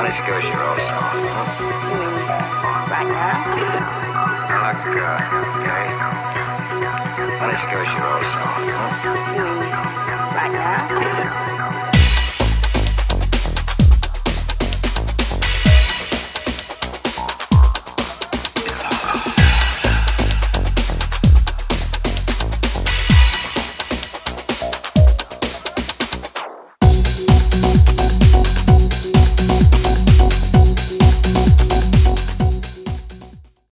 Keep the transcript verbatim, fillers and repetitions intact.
don't you give us your old song? Huh? You mean right now? I like, uh, okay. Why don't you give us your old song? Huh? You mean right now?